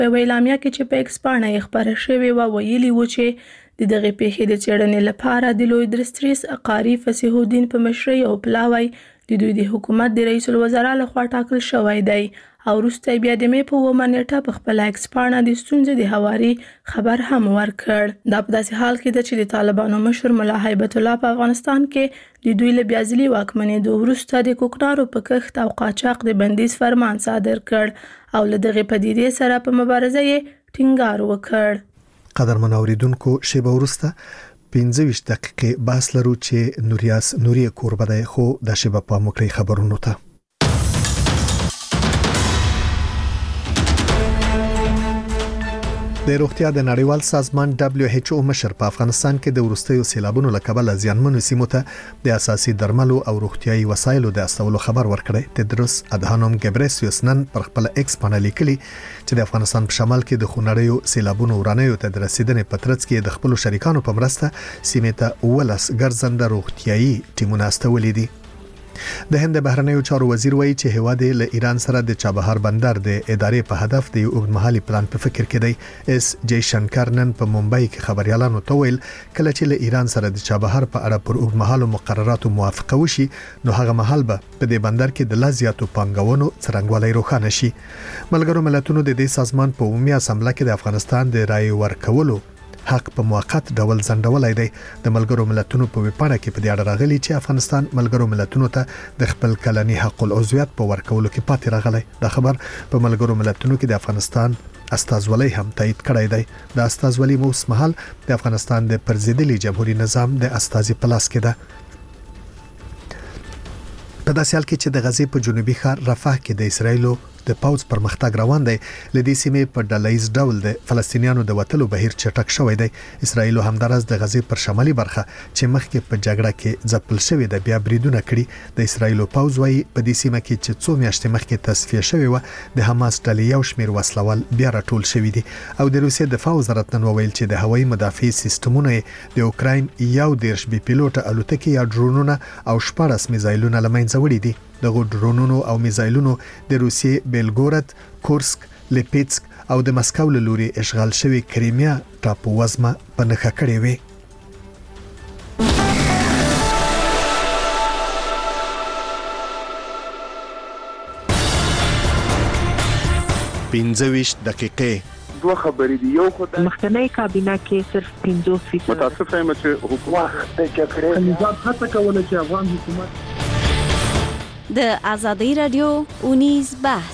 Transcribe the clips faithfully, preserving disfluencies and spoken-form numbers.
په اعلامیه کې چې په ایکس پاڼه یې خبره شوې و ویلي و چې د دغه پیښې د څېړنې لپاره د لوی درستریس قاری فصیح الدین په مشرۍ او پلاوی د دوی د حکومت د رئیس الوزرا لخوا ټاکل شوی دی او وروسته بیا د مې په اوومه نیټه په خپله ایکس پاڼه د ستونزې د هواري خبر هم ورکړ. دا په داسې حال کې ده چې د طالبانو مشر ملا هیبت الله په افغانستان کې د دوی له بیا ځلي واکمنېدو وروسته د کوکنارو په کښت او قاچاق د بندیز فرمان صادر کړ او له دغې پدیدې سره په مبارزه یې ټینګار وکړ. قدرمن اوریدونکو شیبه وروسته پنځه ویشت دقیقې بحث لرو چې نوریاس نوري کوربه دی خو د شیبه په مکرې خبرونو ته د روغتیا د نړیوال سازمان دبليو ایچ او مشر په افغانستان کې د ورستیو سیلابونو لکبل ځانمنو سیمو ته د اساسي درملو او روغتيایي وسایلو د استولو خبر ورکړی. تدرس ادهانوم ګبرسیوس نن پر خپل ایکس باندې لیکلي چې د افغانستان په شمال کې د خونړیو سیلابونو ورانیو ته د رسیدنې په ترڅ کې د خپل شریکانو په مرسته سیمې ته ولس ګرځنده روغتيایي ټیمونه استولې دي. د هند بهرنیو چارو وزیر وایي چې هواد له ایران سره د چابهار بندر د ادارې په هدف د اوږدمهالي پلان په فکر کې دی. اس جی شنکر نن په ممبئی کې خبريالانو ته ویل کله چې له ایران سره د چابهار په اړه پر اوږدمهالو مقرراتو موافقه وشي نو هغه مهال به په دې بندر کې د لازیاتو پانګونو څرنګوالی روښانه شي. ملګرو ملتونو د دې سازمان په عمومي اسامبله کې د افغانستان د رای ورکولو حق په موقت ډول ځنډولای دی. د ملګرو ملتونو په ویپاڼه کې په دې اړه راغلي چې افغانستان ملګرو ملتونو ته د خپل کلنی حق العضویت په ورکولو کې پاتې راغلی. دا خبر په ملګرو ملتونو کې د افغانستان استازولۍ هم تایید کړی دی. د استازولۍ موس محل د افغانستان د پرزیدلي جمهوریت نظام د استازي پلاس کې ده. په داسې حال کې چې د غزې په جنوبي ښار رفح کې د اسرایلو د پاوز پرمختګ روان دی لدې سیمې په ډلایز ډول د فلسطینیانو د وټلو بهیر چټک شوی دی. اسرایل همدارس د غزې پر شمالي برخه چې مخکې په جګړه کې ځپل شوی د بیا بریدونه کړي. د اسرایل پاوز وايي په دې سیمه کې چې څو میاشتې مخکې تصفیه شوی و د حماس ډلې یو شمیر وسلوال بیا راټول شوی دي او د روسیې دفاع وزارت نن ویل چې د هوایي مدافع سیستمونو د اوکراین یو دیرش بي پیلوټ الوتکې یا ډرونونه او شپږ میزایلونه لمنځه وړي دي. دغه ډرونونو او میزایلونو د روسیې بیلګورد، کورسک، لیپیتسک او د مسکو له لوري اشغال شوی کریمیا ټاپو وزمه په نښه کړې وي. پنځه ویشت دقیقې دوه خبرې دي. یو خدای مخکنی کابینه کې صرف پنځوس فیصد متاسف یم چې حکومت د جګړې نظام هڅه کوله چې افغان حکومت د آزادی رادیو اونیز بحث.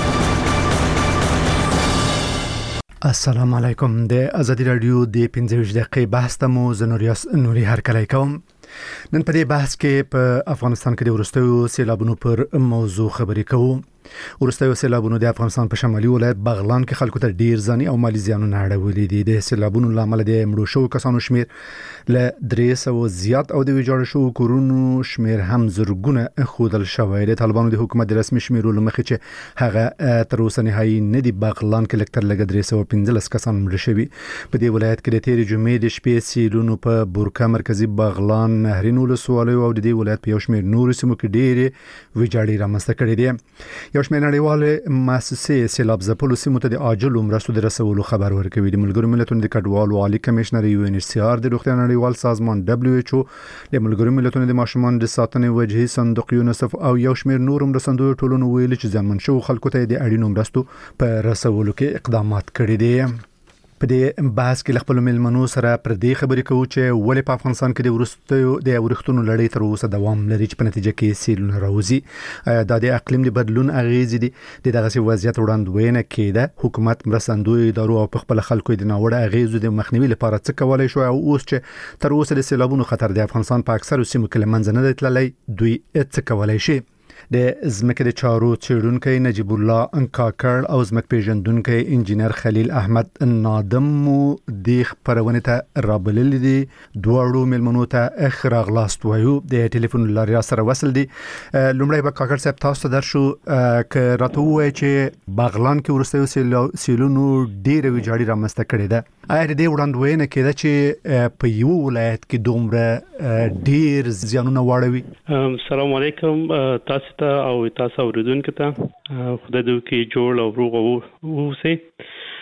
السلام علیکم. د آزادی رادیو د پنځه ویشت دقیقې بحث ته مو زنوریاس نوري هرکلی کوم. نن په دې بحث کې په افغانستان کې د ورستیو سیلابونو پر موضوع خبرې کوو. ورستیو سیلابونو د افغانستان په شمالي ولایت بغلان کې خلکو ته ډیر ځاني او مالی زیانونه اړولې دي. د سیلابونو لامل د مړو شوو کسانو شمیر له درې سوه زیات او د ویجاړ شوو کورونو شمیر هم زرګونه خودل شوی. د طالبانو د حکومت د رسمي شمیرولو مخې چې هغه تر اوسه نهایي نه دی بغلان کې لکتر لګ درې سوه پنځلس کسان مړه شوي. په دې ولایت کې د تیرې جمعې د شپې سیلونو په بورکا مرکزی بغلان نهرین ولسوالۍ او د دې ولایت په یو شمیر نور سیمو کې ډېرې ویجاړې رامنځته کړې دي. یو شمیر نړیوالې مؤسسې سیلاب ځپلو سیمو ته د عاجلو مرستو د رسولو خبر ورکوي. د ملګرو ملتونو د کډوالو عالی کمشنر یو ان ایچ سی آر د روغتیا نړیوال سازمان دبليو ایچ او د ملګرو ملتونو د ماشومان د ساتنې وجهي صندوق یونیسف او یو شمیر نور مرستندوی ټولنو ویلي چې ځانمن شوو خلکو ته د اړینو مرستو په رسولو کې اقدامات کړي دي. په دې بحث کې خپل ملمنو سره پر دې خبرې کوو چې ولې په افغانستان کې د ورستیو د ورښتونو لړۍ تر اوسه دوام لري چې په نتیجه کې سیلونه راوځي. دا د اقلیم د بدلون اغیزې دي. د دغه وضعیت وړاندوینه کېده. حکومت مرستندوی ادارو او په خپل خلکو د ناوړه اغیزو د مخنیوي لپاره څه کولای شو او اوس چې تر اوسه د سیلابونو خطر د افغانستان په اکثر سیمو کې لمنځه نه دی تللی دوی څه کولای شي. د ځمکې د چارو څېړونکی نجیب الله کاکړ او ځمکې پیژندونکی انجینر خلیل احمد نادم مو د خبرونې ته رابللي دي. دواړو ملمنو ته ښه راغلاست وایو. د ټلیفون له لارې سره وصل دي. لومړی به کاکړ صاحب تاسو ته درشو که راته ووایئ چې بغلان کې وروستیو سیلونو ډېره ویجاړي رامنځته کړې ده. آیا د دې وړاندوینه کېده چې په یو ولایت کې دومره ډېر زیانونه واړوي؟ السلام علیکم تاسو ته او تاسو اوریدونکو ته. خدای دې وکړي جوړ او روغ اوسئ.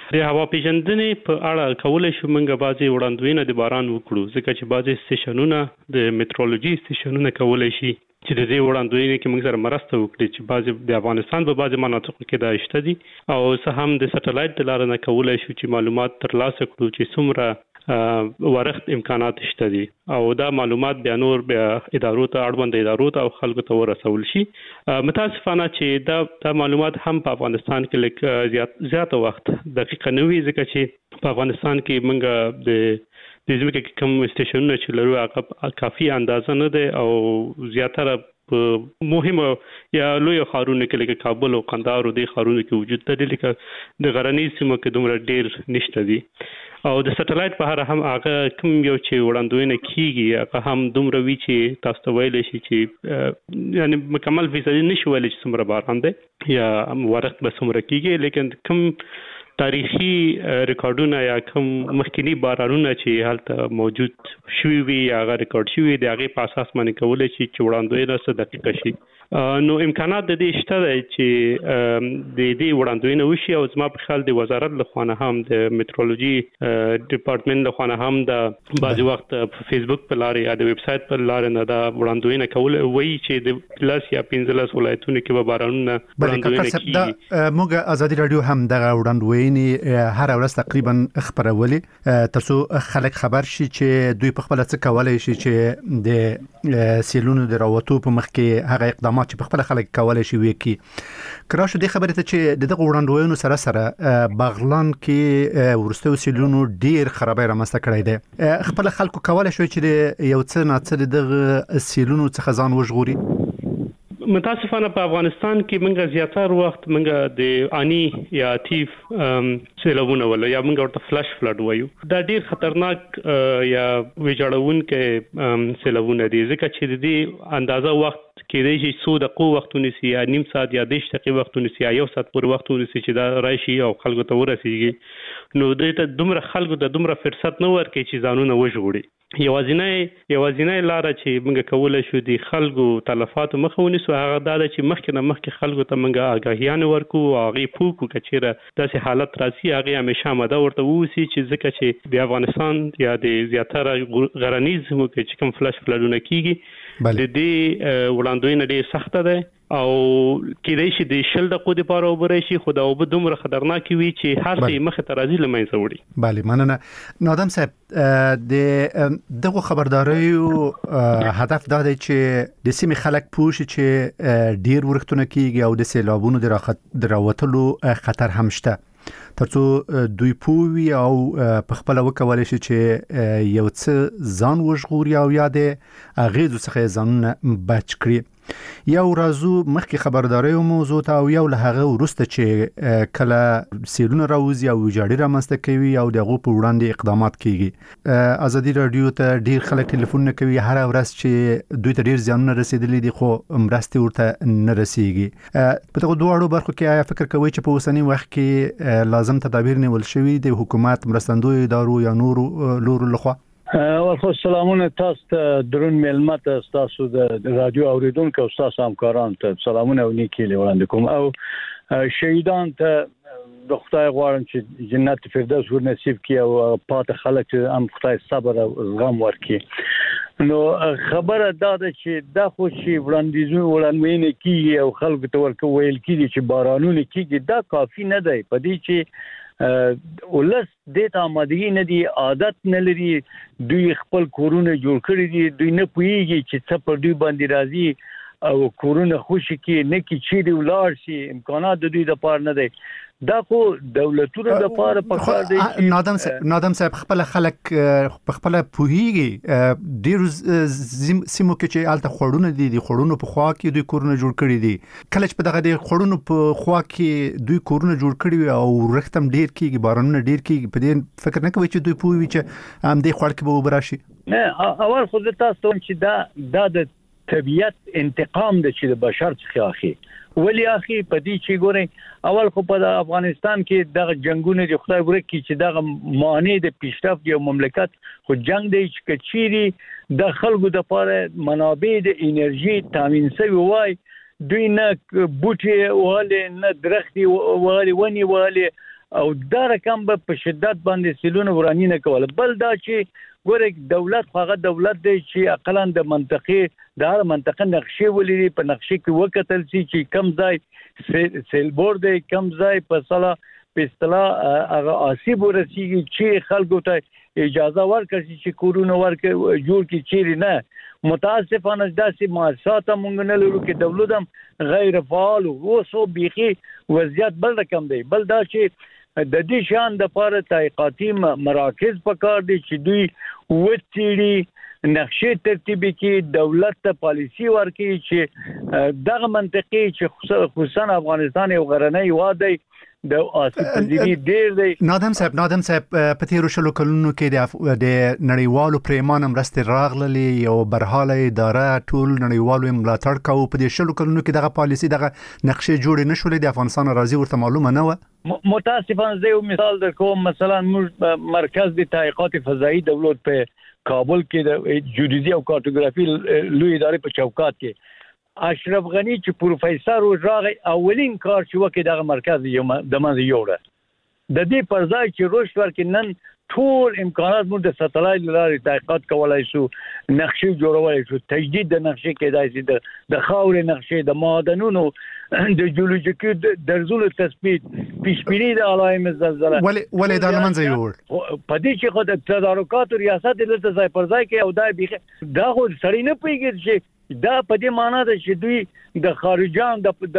د هوا پیژندنې په اړه کولای شو موږ بعضي وړاندوینه د باران وکړو ځکه چې بعضي سټیشنونه د میټرولوژي سټیشنونه کولای شي چې د دې وړاندوینې کې موږ سره مرسته وکړي چې بعضي د افغانستان په بعضي مناطقو کې دا شته دي او څه هم د سټلایټ د لارې نه کولای شو چې معلومات ترلاسه کړو چې څومره ورښت امکانات شته دي او دا معلومات بیا نور بیا ادارو ته اړوند ادارو ته او خلکو ته ورسول شي. متاسفانه چې دا د معلومات هم په افغانستان کې لکه زیات زیات وخت دقیق نه وي ځکه چې په افغانستان کې موږ د د ځمکې کې کوم سټیشنونه چې لرو هغه کافي اندازه نه ده او زیاتره په مهمه یا لوی ښارونو کې لکه کابل او قندهار او د ښارونو کې وجود لري لکه د غرنیز سیمو کې دومره ډیر نشته دي او د سټلایټ په هر هم هغه کوم یو چې وړاندوینه کیږي هغه هم دومره وی چې تاسو ته ویل شي چې یعنی مکمل فیصدي نشو ویل چې څومره باران دی یا ورښت به څومره کیږي لیکن کوم تاریخي ریکارډونه یا کوم مخکینی بارانونه چې هلته موجود شوي وي هغه ریکارډ شوي دي هغه په اساس باندې کولای شي چې وړاندوینه څه دقیقه شي. نو امکانات د دې شته چې د دې وړاندوینه وشي او زما په خیال د وزارت له خوا نه هم د میټرولوژي ډپارټمنټ له خوا نه هم د بعضي وخت په فیسبوک په لارې یا د ویب سټ په لارې نه دا وړاندوینه کول وایي چې د لاس یا پنځلس ولایتونو کې به بارانونه وړاندوینه کیږي. موږ آزادي رادیو هم دغه وړاندوینه هر ورځ تقریبا خبرولې ترڅو خلک خبر شي چې دوی په خپل څه کولای شي چې د سیلونو د راوتو په مخ کې هغه اقدامات چې په خپل خلک کولای شي وکي. کراشه د خبرې ته چې دغه وړاندوینو سره سره بغلان کې ورستو سیلونو ډیر خرابې رامنځته کړې ده. خپل خلکو کولای شي چې یو څه نه څه دغه سیلونو څخه ځان وژغوري. متاسفانه په افغانستان کې موږ زیاتره وخت موږ د اني یا تیف سیلابونه ولا یا موږ ورته فلش فلډ وایو. دا ډیر خطرناک یا ویجاړونکي سیلابونه دي ځکه چې د دې اندازه وخت کې د شي څو دقیقو وخت ونیسي یا نیم ساعت یا دیش دقیقې وخت ونیسي یا یو ساعت پورې وخت ونیسي چې دا راشي او خلکو ته ورسیږي. نو دې ته دومره خلکو ته دومره فرصت نه ورکړي چې ځانونه وژغوري. یوازینی یوازینی لار چې موږ کولای شو د خلکو تلفات مخه ونیسو هغه دا چې مخکې نه مخکې خلکو ته موږ آگاهیان ورکو او هغه پوکو کچېره داسې حالت راځي هغه همیشه ماده ورته ووسی چې ځکه چې د افغانستان یا د زیاتره غرنیز سیمو کې چې کوم فلش فلډونه کیږي د دې وړاندوینه ډېر سخته ده او کېدای شي د شل دقیقو لپاره وبري شي خو دا وب دومره خطرناک وي چې هر څه مخه ته راځي لمنځه وړي. بله مننه. نادم صاحب د دغه خبرداري هدف دا دی چې د سیمې خلک پوه شي چې ډیر ورښتونه کیږي او د سیلابونو د راوتلو خطر هم شته ترڅو دوی پووي او په خپل وکولای شي چې یو څه ځان وژغوري او یاده اغیزو څخه ځان بچ کړي. یو راځو مخکې خبرداري موضوع ته او یو له هغه ورسته چې کله سیلونه راوځي او ویجاړي رامنځته کوي او دغه په وړاندې اقدامات کیږي. آزادي رادیو ته ډیر خلک ټلیفون کوي هر ورځ چې دوی ته ډیر زیانونه رسیدلي دي خو مرستې ورته نه رسیږي. په دغه دوه وړو برخو کې آیا فکر کوي چې په اوسنی وخت کې لازم تدابیر نیول شوي د حکومت مرستندوی ادارو یا نورو لورو لخوا؟ ورخو سلامونه تاسو ته درون ملمت تاسو د رادیو اوریدونکو او تاسو همکاران ته سلامونه او نیکی وړاندې کوم او شهیدان ته د خدای غواړم چې جنت فردوس ور نصیب کړي او پات خلک هم خدای صبر او زغم ورکړي. نو خبره دا ده چې دا خو چې وړاندیزونه وړاندوینه کیږي او خلکو ته ورکو ویل کیږي چې بارانونه کیږي دا کافی نه دی په دې چې ولس د آمادګي نه دی عادت نه لري دوی خپل کورونه جوړ کړی دي دوی نه پوهیږي چې څه پر دوی باندې راځي او کورونه خوشي کې نه کې چیرې ولار شي امکانات د دوی د پاره نه دی. دا خو دولتونو د پاره پکار دی. نادم صاحب نادم صاحب خپل خلک خپل پوهیږي ډیر سیمو کې چې الته خړونه دي دي خړونه په خوا کې دوی کورونه جوړ کړی دي کله چې په دغه د خړونو په خوا کې دوی کورونه جوړ کړی او رختم ډیر کېږي بارانونه ډیر کېږي په دې فکر نه کوي چې دوی پوهوي چې هم دې خړ کې به وبراشي. نه اول خو د تاسو چې دا دا د طبيعت انتقام د چې د بشر څخه اخی ولی اخی په دې چې ګورئ اول خو په افغانستان کې دغه جنگونه د خدای ورکی چې دغه معنی د پیشرفت یو مملکت خو جنگ دی چې کچيري د خلکو د لپاره منابع د انرژي تامین شوی وای دوی نه بوټي واله نه درختي واله ونی واله او دا رقم به په شدت باندې سیلونه ورانی نه کول. بل دا چې ګوره دولت هغه دولت دی چې اقلا د منطقې د هر منطقه نقشې ولري، په نقشې کې وکتل شي چې کم ځای سیلبور دی، کم ځای په صلاح په اصطلاح هغه آسیب ورسیږي چې خلکو ته اجازه ورکړي چې کورونه ورکړي جوړ کړي، چیرې نه. متاسفانه داسې مؤسسات موږ نه لرو چې دولت هم غیر فعال او سو بيخي وضعیت بل رقم دی. بل دا چې د دې شان د لپاره تحقیقاتي مراکز پکار دي چې دوی وڅېړي، نقشې ترتیب کړي، دولت ته پالیسي ورکړي چې دغه منطقې چې خصوصا افغانستان یو غرنی هېواد دی، د آسیب پذیری ډیر دی. نادم صاحب نادم صاحب په تیرو شلو کلونو کې د نړیوالو پریمانه مرستې راغللې، یو برحاله اداره ټول نړیوالو ملاتړ کوي. په دې شلو کلونو کې دغه پالیسي دغه نقشې جوړې نشولې، د افغانستان راځي ورته معلومه نه و. متاسفانه زه یو مثال درکوم. مثلا موږ مرکز د تحقیقات فضایی دولت په کابل کې د جیودیزي او کارتوګرافي لوی ادارې په چوکات کې اشرف غنی چې پروفیسور راغی، اولین کار چې وکړ دغه مرکز یو د منځ یوړه. د دې پر ځای چې رشد ورکړي، نن ټول امکانات موږ د ساتلایت لارې تحقیقات کولای شو، نقشې جوړولای شو، تجدید د نقشې کېدای شي، د د خاورې نقشې، د معدنونو، د جیولوژیکي درزونو تثبیت، پیشبینی د علائم زلزله. ولې ولې دا لمنځه یوړ؟ په دې چې خو د تدارکات ریاست دلته ځای پر ځای کې او دا بیخ دا خو سړی نه پیږي چې دا په دې معنی ده چې دوی د خارجان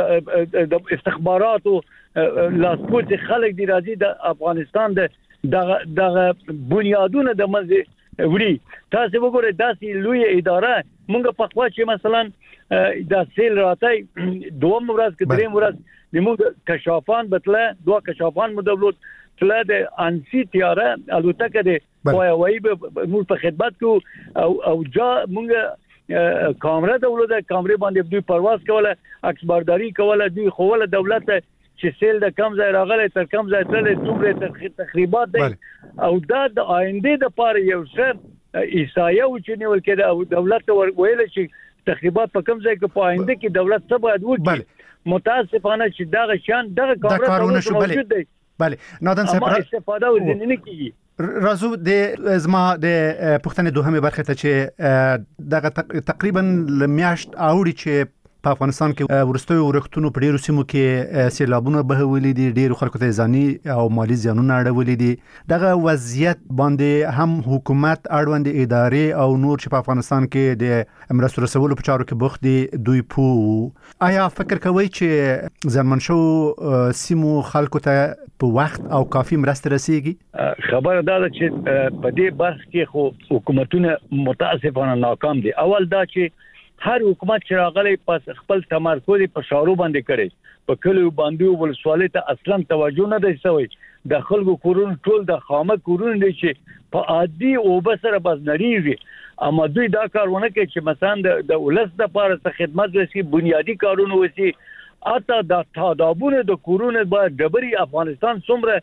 د استخباراتو لاسپوڅ خلک دی راځي د افغانستان د دغه بنیادونه د منځ وړي. تاسو وګورئ داسې لوی اداره موږ په خوا چې مثلا د سیل راتای دوم ورځ کې دریم ورځ د موږ کشافان بتله دوه کشافان مدولت تله د انسی تیاره الوتکه د وای موږ په خدمت کو او او جا موږ کامره دولت کامره باندې دوی پرواز کوله، عکسبرداري کوله، دوی خوله دولت چې سیل د کم ځای راغلی تر کم ځای تللی څومره تخریبات دی. او دا د آینده د پاره یو څه ایسایه و چې نیول کېده او دولت ویل چې تخریبات په کم ځای کې په آینده کې دولت څه باید وکړي. متاسفانه چې دغه شان دغه کارونه موجود دی. بله نادم صاحب استفاده ورځنی نه کیږي. راځو د زما د پښتنې دوهمه برخه ته چې دغه تقریبا لمیاشت اوړي چې په افغانستان کې ورستوي ورختونو په ډیرو سیمو کې سیلابونه بهولې دي، ډیرو خلکو ته ځاني او مالی زیانونه اړولې دي. دغه وضعیت باندې هم حکومت اړوند ادارې او نور چې په افغانستان کې د مرستو رسولو په چارو کې بوخت دي دوی پوه. آیا فکر کوئ چې زمون شو سیمو خلکو ته په وخت او کافي مرسته رسیږي؟ خبره دا ده چې په دې برخه کې خو حکومتونه متاسفانه ناکام دي. اول دا چې هر حکومت چې راغلی پس خپل تمرکز په شارو باندې کړي، په کلیو باندې ولسوالۍ ته اصلا توجه نه دی شوی. د خلکو کورونه ټول د خامه کورونه دي چې په عادي او بسره بس نړیږي. اما دوی دا کارونه کوي چې مثلا د ولس د لپاره څه خدمت وشي، بنیادی کارونه وشي. اته د تادابونه د کورونه باید ډبري افغانستان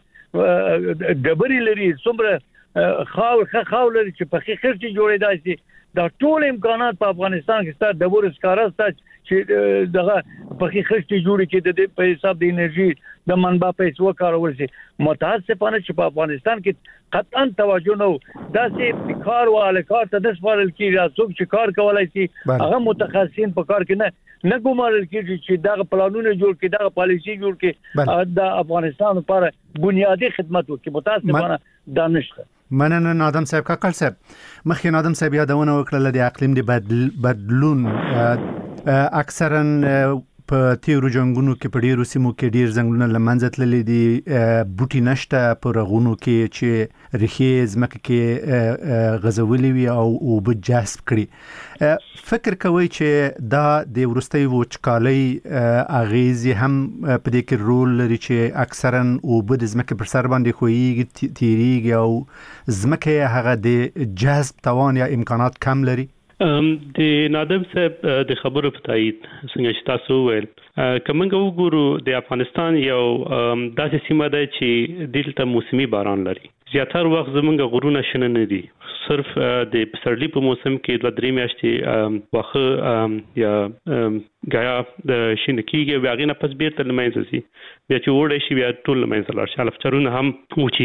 څومره ډبري لري، څومره خاور خاور لري چې په خېخر چې جوړېدای شي. دا ټول امکانات په افغانستان کې ستاسو د ورس کارسته چې دغه په خېخر جوړ کې د په حساب د انرژي د منبع پیسو کارول شي. متاسفانه چې په افغانستان کې قطعا توجه نه و. دا چې کار او الکار ته د سپارل کیږي، څوک چې کار کولای شي هغه متخصصین په کار کې نه نه ګمارل کیږي چې دغه پلانونه جوړ کړي، دغه پالیسي جوړ کړي د افغانستان لپاره بنیادی خدمت وکړي. متاسفانه دا نشته. مننه نادم صاحب. کاکل صاحب مخکې نادم صاحب یادونه وکړه د اقلیم د بدلون اکثرا په تیرو جنگونو کې په ډیرو سیمو کې ډیر ځنګلونه لمنځه تللي دي، بوټي نشته په رغونو کې چې ریښې ځمکه کې غځولې وي او اوبه جذب کړي. فکر کوئ چې دا د وروستۍ وچکالۍ اغیزې هم په دې کې رول لري چې اکثرا اوبه د ځمکې پر سر باندې خویږي، تیریږي او ځمکه هغه د جذب توان یا امکانات کم لري؟ د نادم صاحب د خبرو په تایید څنګه چې تاسو ویل، کومنګ وګورو د افغانستان یو داسې سیمه ده چې دلته موسمي باران لري زیاتره وخت زمونږ غرونه شنه نه دي. صرف د پسرلی په موسم کې د درې میاشتې واخه یا غیا د شینکیږي بیا غینه پس بیرته لمنځه سي بیا چې وړي شي بیا ټول لمنځه لار شي الفچرونه هم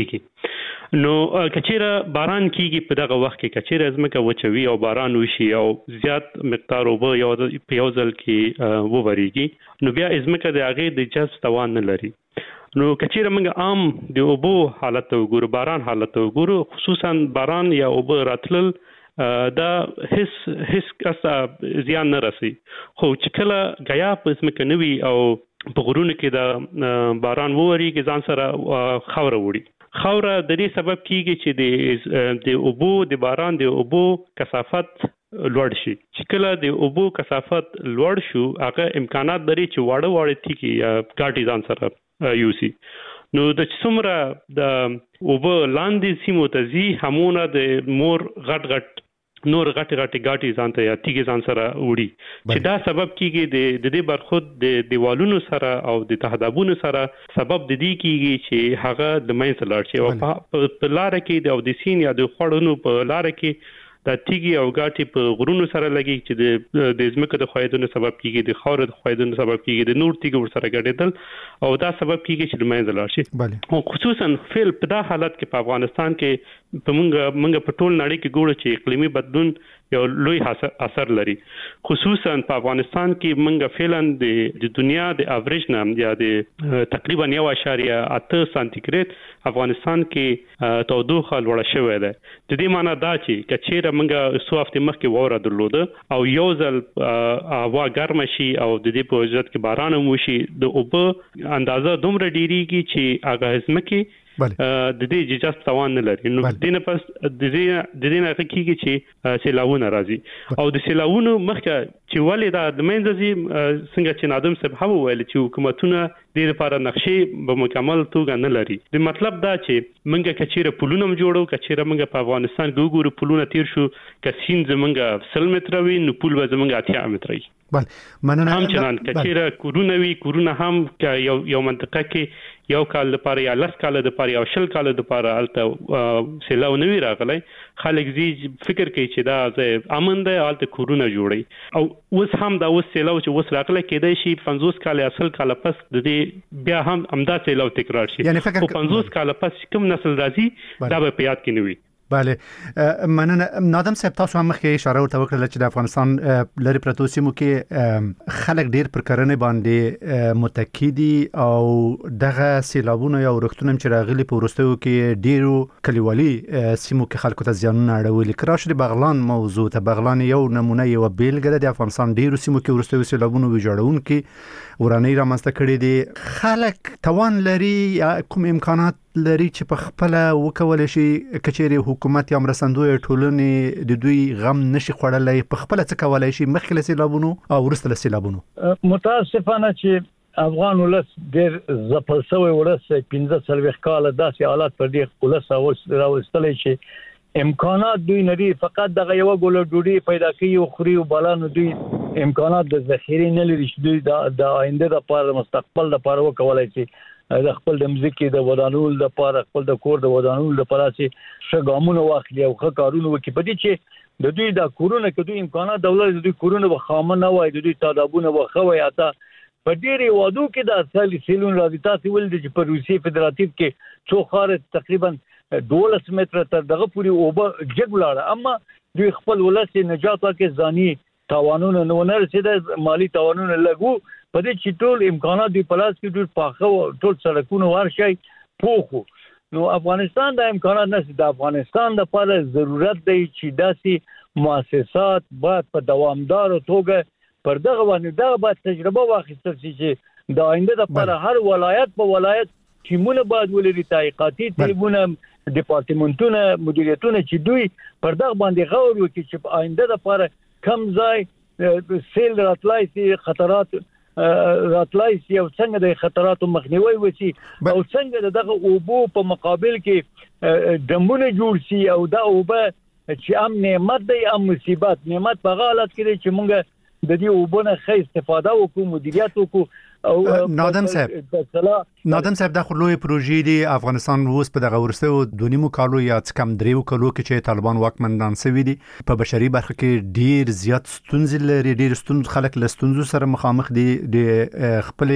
وچیږي. نو کچیره باران کیږي په دغه وخت کې کچیره زمکه وچوي او باران وشي او زیات مقدار وبو یو په یو ځل کې ووريږي نو بیا زمکه د هغه د جذب توان نه لري. نو کچیره موږ عام د اوبو حالت وګورو باران حالت وګورو خصوصا باران یا اوبو راتلل دا هیڅ هیڅ کس زیان نه رسي خو چې کله غیا په اسمه کنوي او په غرونو کې دا باران ووري کې ځان سره خوره وړي. خوره د دې سبب کیږي چې د د اوبو د باران د اوبو کثافت لوړ شي. چې کله د اوبو کثافت لوړ شو هغه امکانات لري چې واړه واړه تیږي یا ګاټي ځان سره یوسي. نو د څومره د اوبو لاندې سیمو ته زی همونه د مور غټ غټ نور غټ غټ ګاټي ځان ته یا تیږي ځان سره وړي چې دا سبب کیږي د د دې برخود د دیوالونو سره او د تهدابونو سره سبب د دې کیږي چې هغه د مینځ لار شي او په لار کې د اودیسین یا د خړونو په لار کې د تیږي او ګاټي په غرونو سره لګي چې د د ځمکې د خویدونو سبب کیږي د خاور د خویدونو سبب کیږي د نور تیږي ور سره ګډېدل او دا سبب کیږي چې د مینځ لار شي. او خصوصا فعل په دا حالت کې په افغانستان کې په مونږ مونږ په ټول نړۍ کې ګورو چې اقلیمي بدلون یو لوی اثر لري. خصوصا په افغانستان کې مونږ فعلا د دنیا د اوریج نام یا د تقریبا یو اشاریه اته سانتیګریډ افغانستان کې تودوخه لوړه شوې ده. د دې معنی دا چې کچېره مونږ څو هفته مخکې وره درلوده او یو ځل هوا ګرمه شي او د دې په وجه کې باران وشي د اوبه اندازه دومره ډیریږي چې هغه ځمکې د دې ججاست توان نه لري. نو د دې پس د دې د دې نه کېږي چې سیلاوونه راځي او د سیلاوونو مخکې چې ولې دا د منځي څنګه چې نادم صاحب هم ویل چې حکومتونه د لپاره نقشې به مکمل توګه نه لري. د مطلب دا چې منګه کچیره پلونه جوړو کچیره منګه په افغانستان کې وګورو پلونه تیر شو کسین زمنګه سل متر وي نو پل به زمنګه اتیا متر وي. بل مننه هم چنان کچیره کورونه وي کورونه هم یو یو منطقه کې یو کال لپاره یا لس کال لپاره یا شل کال لپاره الته سیلاو نوی راغلی خلک زی فکر کوي چې دا زه امن ده الته کورونه جوړي او اوس هم دا اوس سیلاو چې اوس راغلی کېدای شي پنځوس کال یا شل کال پس د دې بیا هم امدا سیلاو تکرار شي او پنځوس کال پس کوم نسل راځي دا به په یاد کې نه وي. بله مننه نادم صاحب تاسو هم مخکې اشاره ورته وکړه چې د افغانستان لری پروتو سیمو کې خلک ډیر پر کرنې باندې متکی دي او دغه سیلابونه یا ورښتونه چې راغلي په ورستیو کې ډیرو کلیوالي سیمو کې خلکو ته زیانونه اړولي. کراش د بغلان موضوع ته بغلان یو نمونه یو بیلګه د افغانستان ډیرو سیمو کې ورستیو سیلابونه ویجاړون کې ورانه رامنځته کړي دي. خلک توان لري یا کوم امکانات لري چې په خپل وکول شي کچېری حکومت یا مرستندوی ټولنې د دوی غم نشي خوړلای په خپل څه کولای شي مخکله سیلابونو او ورسته سیلابونو. متاسفانه چې افغان ولس ډېر ځپل شوی ولس پنځه څلوېښت کال داسې حالات پر دې ولس راوستلې چې امکانات دوی لري فقط دغه یو ګول ډوډۍ پیدا کوي او خوري او بلانو دوی امکانات د ذخیره نه لري چې دوی د آینده لپاره مستقبل لپاره وکولای شي د خپل د مزکی د ودانول د لپاره خپل د کور د ودانول لپاره چې شګامونه واخلي او ښه کارونه وکړي. په دې چې د دوی د کورونه کې دوی امکانات دولت د دوی کورونه وخامه نه وای د دوی تادابونه وخوي اته په ډېری وادو کې د اصلي سیلون راځي تاسو ول د په روسي فدراتیو کې څو خار تقریبا دولس متر تر دغه پوری اوبه جګولاړه اما دوی خپل ولسی نجات کې ځاني توانونه نه ورسېده مالی توانونه لګو په دې چې ټول امکانات دی پلاس کې ټول پاخه ټول سړکونه ورشي پوخو. نو افغانستان د امکانات نه د افغانستان د لپاره ضرورت دی چې داسې مؤسسات باید په دوامدار توګه پر دغه باندې دغه باید تجربه واخیستل شي چې د آینده لپاره هر ولایت په ولایت ټیمونه باید ولري تحقیقاتي ټیمونه ډپارټمنټونه مدیریتونه چې دوی پر دغه باندې غور وکړي چې په آینده لپاره کم ځای سیل راتلای شي خطرات راتلای شي او څنګه د خطراتو مخنیوي وشي او څنګه دغه اوبو په مقابل کې دمونه جوړ شي او دا اوبه چې ام نعمت دی ام مصیبت. نعمت په حالت کې چې مونږ د دې اوبو نه ښه استفاده وکړو مدیریت وکړو او نادم صاحب نادم صاحب د خلوی پروژې دی افغانستان روس په دغه ورسته دونیمو کالو یا کم دریو کالو کې چې طالبان واکمنان سوي دي په بشري برخه کې ډیر زیات ستونزې لري ډیر ستونزې خلک له ستونزو سره مخامخ دي د خپل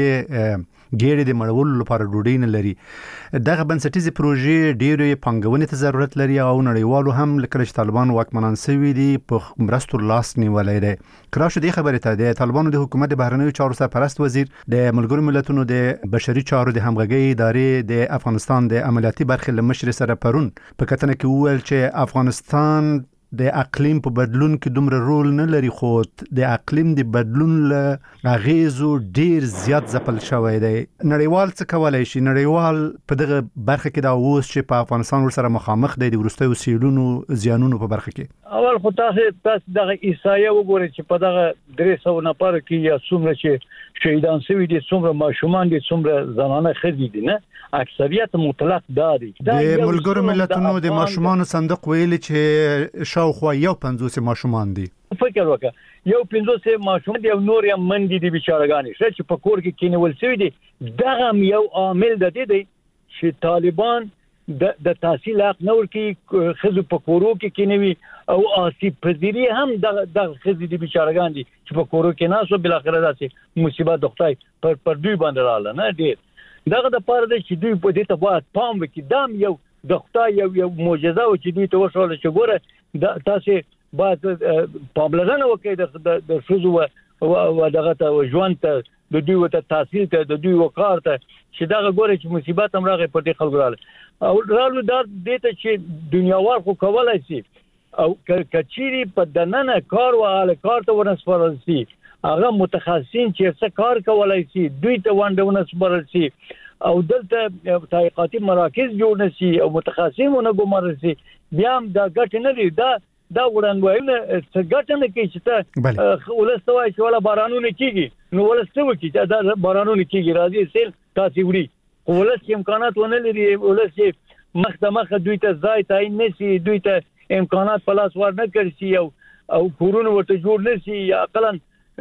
ګېړې د مړولو لپاره ډوډۍ نه لري دغه بنسټیزه پروژې ډېرې پانګونې ته ضرورت لري او نړیوالو هم لکه چې طالبان واکمنان سوي دي په مرستو لاس نیولای دی کراشه دی خبره ته د طالبانو د حکومت بهرنیو چارو سرپرست وزیر د ملګرو ملتونو د بشري چارو د همغږي ادارې د افغانستان د عملیاتي برخې له مشر سره پرون په کتنه کې وویل چې افغانستان د اقلیم په بدلون کې دومره رول نه لري خو د اقلیم د بدلون له اغیزو ډیر زیات ځپل شوی دی نړیوال څه کولای شي نړیوال په دغه برخه کې دا اوس چې په افغانستان ورسره مخامخ دی د وروستیو سیلونو زیانونو په برخه کې اول خو تاسو تاسو دغه عیسایه وګورئ چې په دغه درې سوه نفر کې یا څومره چې شهیدان شوي دي څومره ماشومان دي څومره زنانه ښځې دي نه اکثریت مطلق دادي د ملګرو ملتونو د ماشومان صندوق ویلي چې شاوخوا یو پنځوس ماشومان دي فکر وکړه یو پنځوس ماشومان دي او نور یې منډي دي بیچارهګانی چې په کور کې کینول شوی دي دغه یو عامل د دې دی چې طالبان د د تحصیل حق نور کې خزو په کورو کې کینوي او آسیب پذیری هم د د خزو دي بیچارهګان دي چې په کورو کې ناسو بل اخر داسې مصیبت دختای پر پر دوی باندې رااله نه ډیر دغه د پاره د چې دوی په دې ته باید پام وکړي دام یو د خدای یو یو معجزه او چې دوی ته وشول چې ګوره د تاسو باید پاملرنه وکړي د د شوزو او دغه ته ژوند ته د دوی ته تحصیل ته د دوی وقار ته چې دغه ګوره چې مصیبت هم راغی په دې خلکو رااله او رالو دا دې ته چې دنیاوار خو کولای شي او کچيري په دننه کار واله کار ته ورسپارل شي هغه متخصصین چې څه کار کولای شي دوی ته وانډونه سپارل شي او دلته تحقیقاتي مراکز جوړ نشي او متخصصینونه ګمار شي بیا هم دا ګټ نه دی دا دا وړاندوینه څه ګټ نه کوي چې ته ولستوي چې ولا بارانونه کیږي نو ولستوي چې دا بارانونه کیږي راځي سیل تاسو وړي ولست امکانات ونه لري ولست مخدمه دوی ته ځای تعین نشي دوی ته امکانات په لاس ور نه کړی او او کورونه ورته جوړ نشي یا اقلا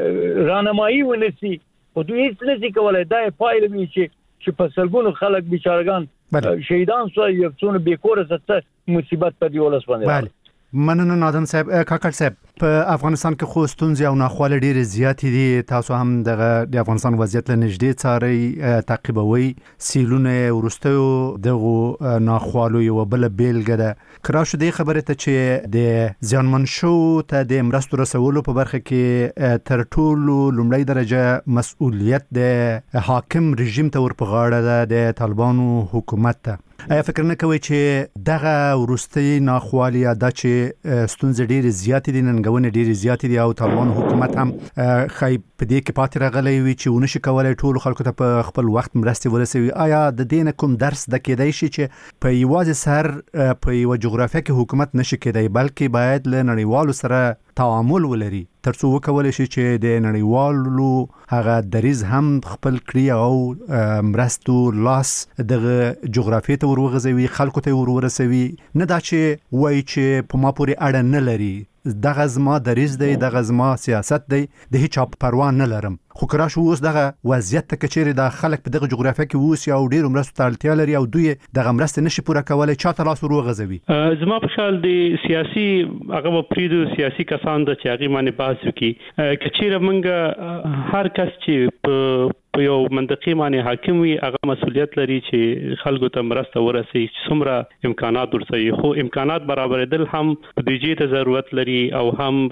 رانمایي ونسي او دوی هیڅ نشي کولای دا پایله وي چې چې په سلګونو خلک بیچارهګان شهیدان شو یو څونه بیکوره ست مصیبت په دی ولس باندې مننه نادم صاحب کاکړ صاحب په افغانستان کې خو ستونزې او ناخواله ډېرې زیاتې دي تاسو هم دغه د افغانستان وضعیت له نږدې څارئ تعقیبوي سیلونه وروستیو دغه ناخوالو یو بل بیلګه ده کراشه دې خبره ته چې د زیانمن شو ته د مرستو رسولو په برخه کې تر ټولو لومړی درجه مسؤلیت د حاکم رژیم ته ورپه غاړه ده د طالبانو حکومت ته ایا فکر نه کوي چې دغه ورستي ناخوالي دا چې ستونزې ډېرې زیاتې دي ننګونې ډېرې زیاتې دي او طالبان حکومت هم خای په دې کې پاتې راغلی وي چې ونشي کولای ټول خلکو ته په خپل وخت مرستې ورسوي آیا د دې نه کوم درس د کېدای شي چې په یوازې سر په یو جغرافیه کې حکومت نشي کېدای بلکې باید له نړیوالو سره تعامل ولري ترڅو وکولای شي چې د نړیوالو هغه دریز هم خپل کړی او مرستو لاس دغه جغرافیه ته ورغځوي خلکو ته ورورسوي نه دا چې وایي چې په ما پورې اړه نه لري دغه زما دریز دی دغه زما سیاست دی د هیڅ پروا نه لرم خو کراش اوس دغه وضعیت ته کچېره د خلک په دغه جغرافیه کې اوس یو ډیر مرستو ته اړتیا لري او دوی دغه مرسته نشي پوره کولای چاته لاس ورغځوي زما په خیال د سیاسي هغه پریدو سیاسي کسان د چاغي باندې بحث وکي کچېره منګه هر کس چې په په یو منطقي باندې حاکم وي هغه مسؤلیت لري چې خلکو ته مرسته ورسي څومره امکانات ورسي خو امکانات برابرېدل هم بودیجې ته ضرورت لري او هم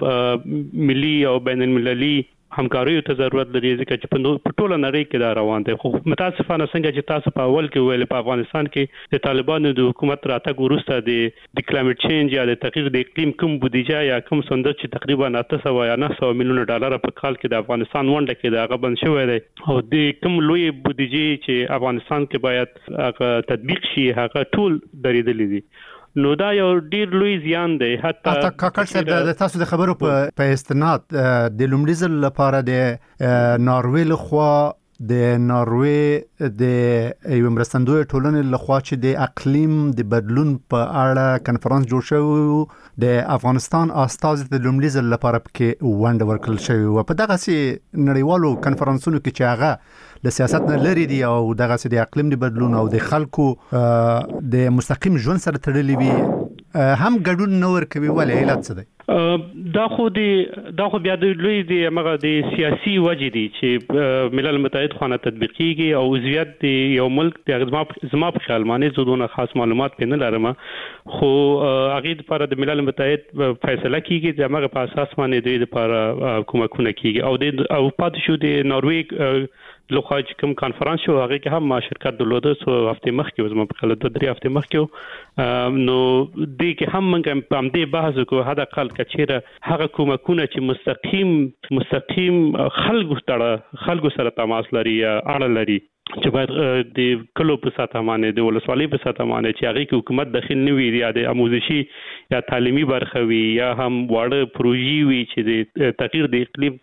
ملي او بین المللي همکاریو ته ضرورت لري ځکه چې په ټوله نړۍ کې دا روان دي خو متاسفانه څنګه چې تاسو په اول کې ویل په افغانستان کې د طالبانو د حکومت راتګ وروسته د کلایمټ چینج یا د تغییر د اقلیم کوم بودیجه یا کوم صندوق چې تقریبا اته سوه یا نه سوه میلیونه ډالر په کال کې د افغانستان ونډه کې دا هغه بند شوی دی او د کوم لوی بودیجه چې افغانستان کې باید هغه تطبیق شي هغه ټول درېدلې دي نو دا یو ډیر لوی زیان دی حتی کاکړ صاحب د تاسو د خبرو په استناد د لومړي ځل لپاره د ناروې لخوا د ناروې د یو مرستندوی ټولنې لخوا چې د اقلیم د بدلون په اړه کنفرانس جوړ شوی د افغانستان استازي د لومړي ځل لپاره کې ونډه ورکړل شوی و. په دغه سي نړیوالو کنفرانسونو کې چې هغه د سیاست نه لري دي او دغه سي د اقلیم د بدلون او د خلکو د مستقیم ژوند سره تړلي وي هم ګډون نور کوي ولې علت څه دی؟ دا خو دی دا خو بیا د لوی دی هغه د سیاسي وجې دي چې ملل متحد خانه تطبیقيږي او عضویت دی یو ملک د زما زما په خیال باندې زودونه خاص معلومات پنه لرم خو هغه لپاره د ملل متحد فیصله کیږي چې هغه په اساس باندې د لپاره کومکونه کیږي او د او پات شو د ناروې لوخا چې کوم کانفرنس شو هغه کې هم ما شرکت درلوده سو هفته مخکې زما په خیال د درې هفته مخکې نو دې کې هم موږ هم دې بحث وکړو هدا خلک چیرې هغه کومکونه چې مستقیم مستقیم خلکو سره خلکو سره تماس لري یا اړه لري چې باید د کلو په ساته باندې د ولسوالۍ په ساته باندې چې هغه کې حکومت داخل نه وي یا د آموزشي یا تعلیمي برخه وي یا هم واړه پروژې وي چې د تغییر د اقلیم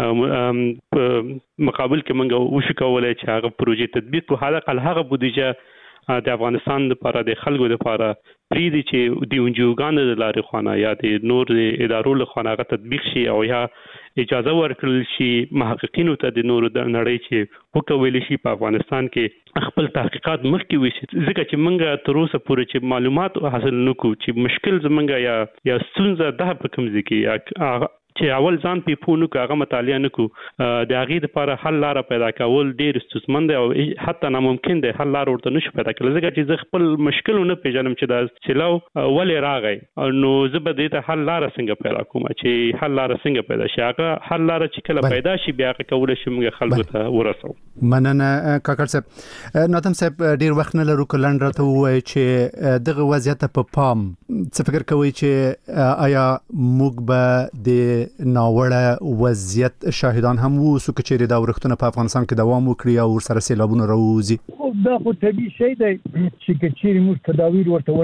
ته مقابل کې موږ وشو کولای چې هغه پروژې تطبیق کو هغه هغه بودیجه د افغانستان لپاره د خلکو لپاره پریدي چې د انجوګانو د لارې خوانه یا د نور ادارو له خوانه غو تطبیق شي او یا اجازه ورکړل شي محققینو ته د نور د نړۍ چې وکوي شي په افغانستان کې خپل تحقیقات مخکې وشي ځکه چې موږ تر اوسه پورې چې معلومات حاصل نکو چې مشکل زمونږ یا یا ستونزه ده په کوم ځای کې چې اول ځان په پونو کاغه مطالعه نکو د هغه لپاره حل لار پیدا کول ډیر ستونزمن دی او حتی ناممکن دی حل لار ورته نشو پیدا کول ځکه چې خپل مشکلونه پیژنم چې دا چلو ولې راغی نو زه به دې ته حل لار څنګه پیدا کوم چې حل لار څنګه پیدا شي هغه حل لار چې کله پیدا شي بیا کول شي موږ خلکو ته ورسو. مننه کاکړ صاحب. ناتم صاحب ډیر وخت نه لرو کلن راته وای چې دغه وضعیت په پام څه فکر کوي چې آیا موږ به د ناوړه وضعیت شاهدان هم وو سو کچېری دا ورختونه په افغانستان کې دوام وکړي او سره سیلابونه راوځي؟ خو دا خو طبيعي شی دی چې کچېری موږ تداویر ورته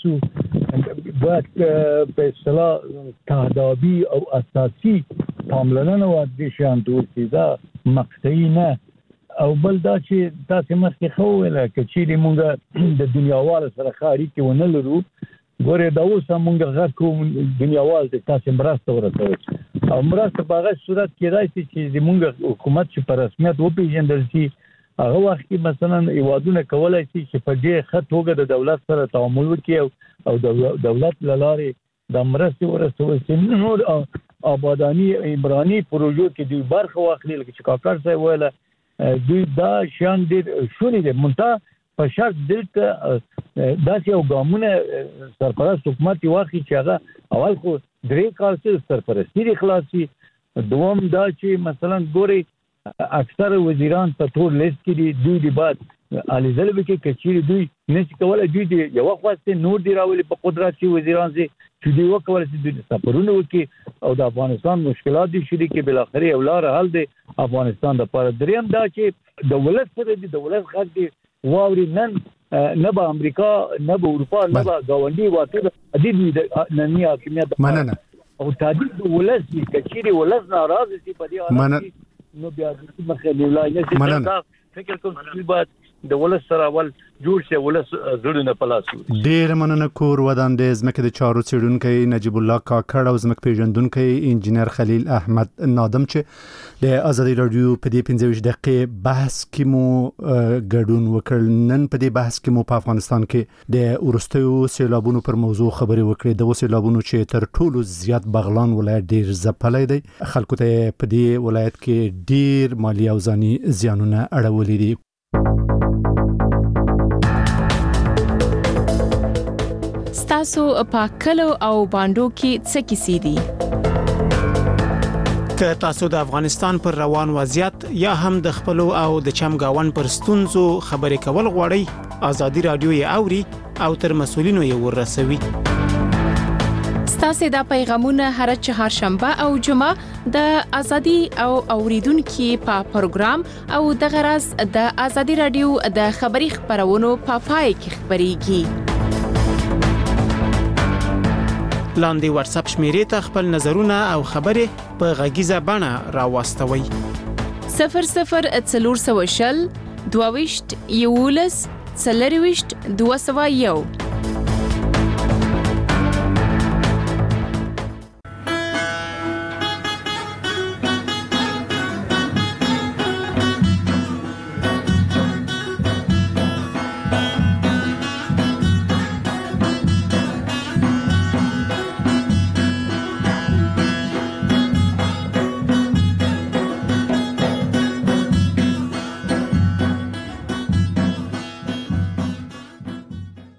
وننیسو باید په اصطلاح تهدابي او اساسي پاملرنه ورته شان دوی دا مقطعي نه او بل دا چې تاسو مخکې خو ویل کچېری موږ د دنیاوال سره خاري کې ونه لرو ګوره دا اوس موږ غږ کوم دنیاوال ته تاسو مرسته ورکوي او مرسته په هغه صورت کې راځي چې زموږ حکومت چې په رسمیت وپیژندل شي هغه وخت کې مثلا ایوادونه کولای شي چې په دې خط توګه د دولت سره تعامل وکړي او دولت لاره د مرسته ورسوي چې نور آبادانی عمرانی پروژو کې دوی برخه واخلي لکه چې کاکړ صاحب ویل دوی دا شان دې شونې دي مونږ په شرط دلته داسې یو ګامونه سرپرست حکومت واخی چې هغه اول خو درې کال څخه سرپرستی خلاصي دوم دا چې مثلا ګوري اکثر وزیران په ټول لیست کې دي دوی دی بعد علي زلبي کې کچېری دوی نشي کولای دوی دی یو وخت نور دی راولي په قدرت چې وزیران سي چې دوی وکول چې دوی سفرونه وکړي او د افغانستان مشکلات دي شری کې بل اخري اولار حل دي افغانستان د پر دریم دا چې د ولادت سره دي د ولادت خاص دي واوري نن نه به امریکا نه به اروپا نه به گاونډي واته د دې نننی حاکمیت مننه او تادید ولس کچېری ولس ناراض دي په دې حالت نو بیا د مخه نیولای نه شي فکر کوم چې بعد د ولس سره ول جوړ شي ولس زړه نه پلاسو. ډیر مننه کور ودان د زمکه د چارو چیرونکو نجیب الله کاکړ او زمکه پیژندونکو انجنیر خلیل احمد نادم چې د ازادي رادیو په دې پنځه ویشت دقیقې بحث کې مو ګډون وکړ. نن په دې بحث کې مو په افغانستان کې د ورستیو سیلابونو پر موضوع خبرې وکړې. د سیلابونو چې تر ټولو زیات بغلان ولایت ډیر ځپلې دی خلکو ته په دې ولایت کې ډیر مالی او ځاني زیانونه اړولې دي. تاسو په کلو او باندو کې څه کیسې دي؟ که تاسو د افغانستان پر روان وضعیت یا هم د خپلو او د چمګاون پر ستونزو خبرې کول غواړئ ازادي رادیو یې اوري او تر مسولینو یې ورسوي. ستاسو د پیغامونه هر چهارشنبه او جمعه د ازادي او اوریدونکو په پروګرام او د غرض د ازادي رادیو د خبري خبرونو په پای کې خبريږي. لاندې واتس اپ شمیرې ته خپل نظرونه او خبرې په غږیزه بڼه راوستوي. صفر صفر څلور سوه شل دوه ویشت یولس څلرویشت دوه سوه یو